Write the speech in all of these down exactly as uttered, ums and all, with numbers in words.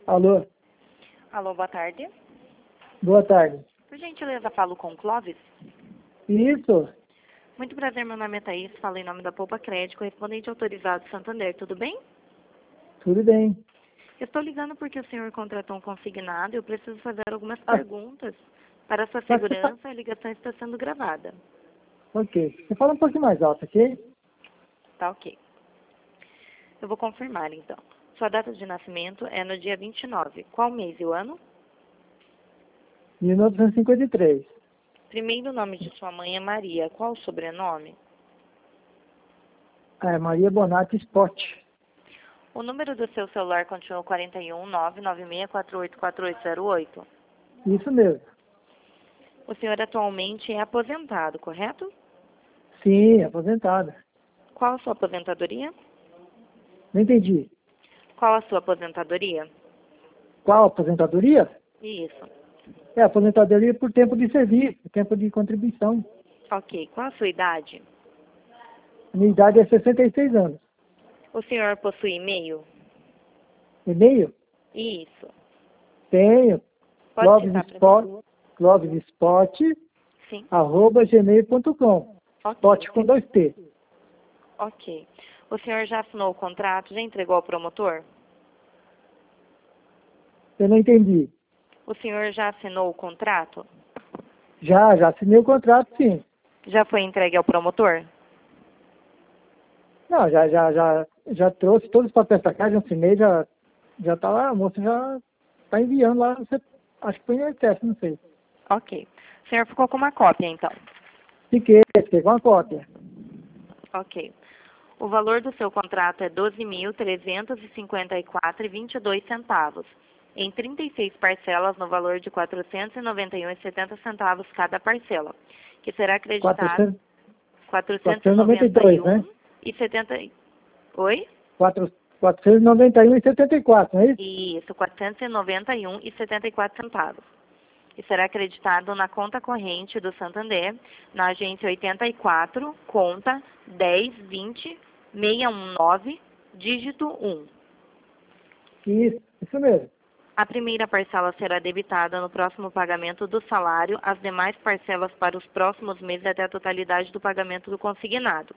Alô, Alô, boa tarde. boa tarde. Por gentileza, falo com o Clóvis. Isso, Muito prazer, meu nome é Thaís, falo em nome da Poupa Crédito, correspondente autorizado Santander, tudo bem? tudo bem. Eu estou ligando porque o senhor contratou um consignado e eu preciso fazer algumas Ah, perguntas. Para sua mas você fa... segurança, a ligação está sendo gravada. Ok. Você fala um pouquinho mais alto, ok? Tá ok. Eu vou confirmar, então. Sua data de nascimento é no dia vinte e nove. Qual mês e o ano? mil novecentos e cinquenta e três. Primeiro nome de sua mãe é Maria. Qual o sobrenome? É, Maria Bonatti Sport. O número do seu celular continua quarenta e um, nove nove seis quatro oito quatro oito zero oito. Isso mesmo. O senhor atualmente é aposentado, correto? Sim, aposentada. Qual a sua aposentadoria? Não entendi. Qual a sua aposentadoria? Qual aposentadoria? Isso. É aposentadoria por tempo de serviço, tempo de contribuição. Ok. Qual a sua idade? Minha idade é sessenta e seis anos. O senhor possui e-mail? E-mail? Isso. Tenho. Pode citar para mim? Clóvis Clóvis Sport, Sim. arroba gmail ponto com. Ok. Sport com dois T. Ok. O senhor já assinou o contrato? Já entregou ao promotor? Eu não entendi. O senhor já assinou o contrato? Já, já assinei o contrato, sim. Já foi entregue ao promotor? Não, já, já, já, já trouxe todos os papéis para cá, já assinei, já, já tá lá, a moça já tá enviando lá, você, acho que foi em excesso, não sei. Ok. O senhor ficou com uma cópia, então? Fiquei, fiquei com a cópia. Ok. O valor do seu contrato é doze mil trezentos e cinquenta e quatro reais e vinte e dois centavos, em trinta e seis parcelas no valor de quatrocentos e noventa e um reais e setenta centavos cada parcela, que será acreditado quatrocentos, quatrocentos e quatrocentos e noventa e noventa e dois, um né? e setenta. Oi? quatro, quatrocentos e noventa e um e setenta e quatro, não é isso? Isso, quatrocentos e noventa e um e setenta e quatro centavos. E será acreditado na conta corrente do Santander, na agência oitenta e quatro, conta dez vinte seiscentos e dezenove, dígito um. Isso, isso mesmo. A primeira parcela será debitada no próximo pagamento do salário, as demais parcelas para os próximos meses até a totalidade do pagamento do consignado.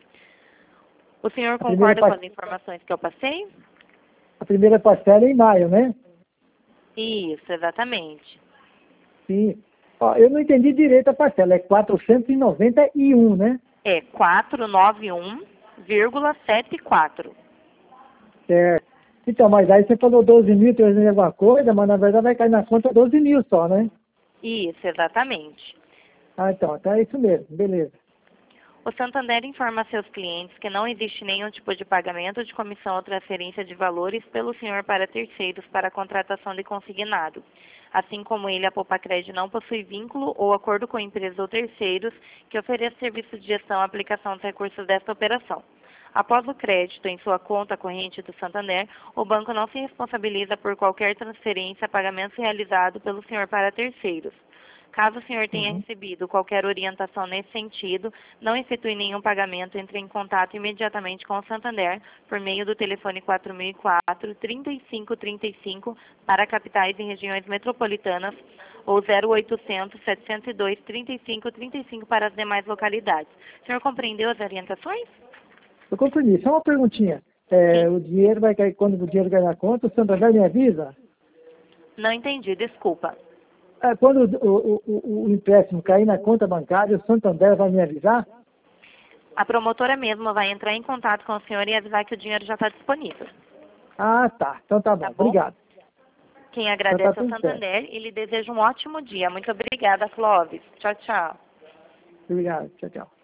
O senhor A primeira, concorda com par- as informações que eu passei? a primeira parcela é em maio, né? Isso, exatamente. Sim. Ó, eu não entendi direito a parcela, é quatrocentos e noventa e um, né? É quatrocentos e noventa e um vírgula setenta e quatro. Certo. Então, mas aí você falou doze mil, trezentos e alguma coisa, mas na verdade vai cair na conta doze mil só, né? Isso, exatamente. Ah, então, então é isso mesmo, beleza. O Santander informa a seus clientes que não existe nenhum tipo de pagamento de comissão ou transferência de valores pelo senhor para terceiros para a contratação de consignado. Assim como ele, a Poupa-Crédito não possui vínculo ou acordo com empresas ou terceiros que ofereçam serviço de gestão e aplicação dos recursos desta operação. Após o crédito em sua conta corrente do Santander, o banco não se responsabiliza por qualquer transferência, pagamento realizado pelo senhor para terceiros. Caso o senhor tenha Uhum. recebido qualquer orientação nesse sentido, não efetue nenhum pagamento, entre em contato imediatamente com o Santander por meio do telefone quatro mil e quatro, trinta e cinco trinta e cinco para capitais e regiões metropolitanas ou zero oitocentos, setecentos e dois, trinta e cinco trinta e cinco para as demais localidades. O senhor compreendeu as orientações? Eu compreendi. Só uma perguntinha. É, Sim. o dinheiro vai cair, quando o dinheiro cair na conta, o Santander me avisa? Não entendi, desculpa. É, quando o, o, o, o empréstimo cair na conta bancária, o Santander vai me avisar? A promotora mesmo vai entrar em contato com o senhor e avisar que o dinheiro já está disponível. Ah, tá. Então tá bom. Tá bom? Obrigado. Quem Então tá agradece ao tudo certo. Santander e lhe deseja um ótimo dia. Muito obrigada, Clóvis. Tchau, tchau. Obrigado. Tchau, tchau.